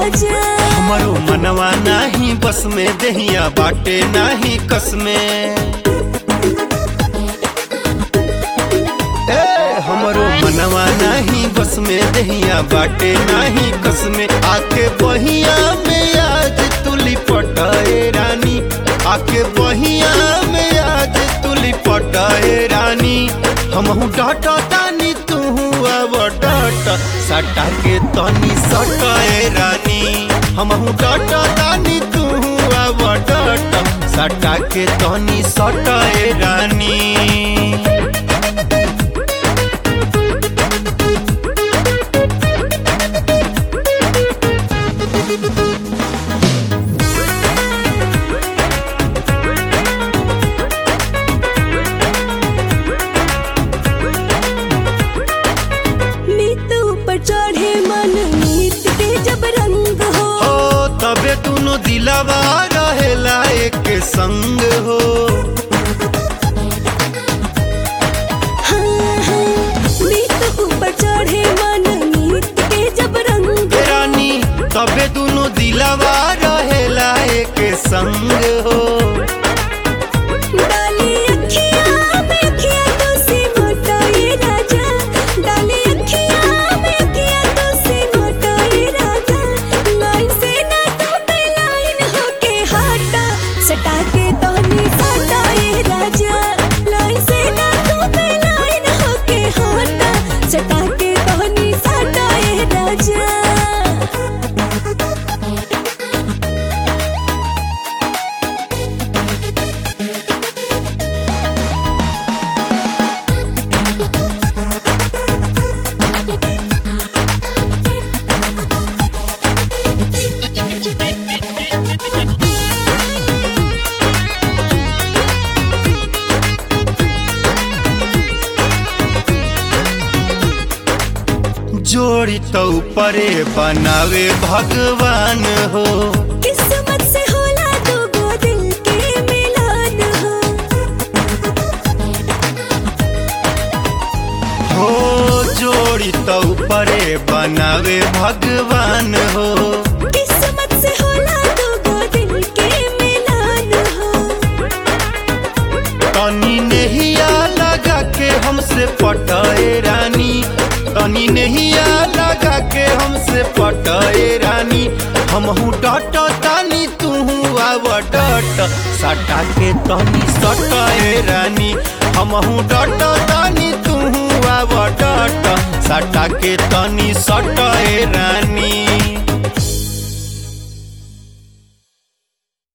राजा। हमारो मनवा नाही बस में दहिया बाटे नाही कस में। हमारो मनवा नाही बस में दहिया बाटे नाही कस में। आके बहिया में आज तुली पटाए रानी, आके बहिया में आज तुली पटाए रानी। हमहू डाटा तानी तू अब डाटा सटा के तनी सटाए रानी। हमहू डाटा तानी तू अब डाटा सटा के तनी सटाए रानी। चढ़े मन मीत के जब रंग हो, तबे दोनों दिलवा रहेला एक संग हो। मीत ऊपर चढ़े मन मीत के जब रंग रानी, तबे दोनों दिलवा रहेला एक संग हो। सटा के तोहनी सटाए राजा, लाइन से ना तू पे लाइन होके हटा। सटा के तोहनी सटाए राजा। जोड़ी तो परे बनावे भगवान हो, किस्मत से होला दो दिल के मिलान हो। जोड़ी तो परे बनावे भगवान हो, किस्मत से होला दो दिल के मिलान हो। तनी नहिया लगा के हमसे पटाए रानी, तनी नहिया लगा के हमसे पटाए रानी। हमहू डाटा तानी तू अब डाटा सटा के तनी सटाए रानी। हमहू डाटा तानी तू अब डाटा सटा के तनी सटाए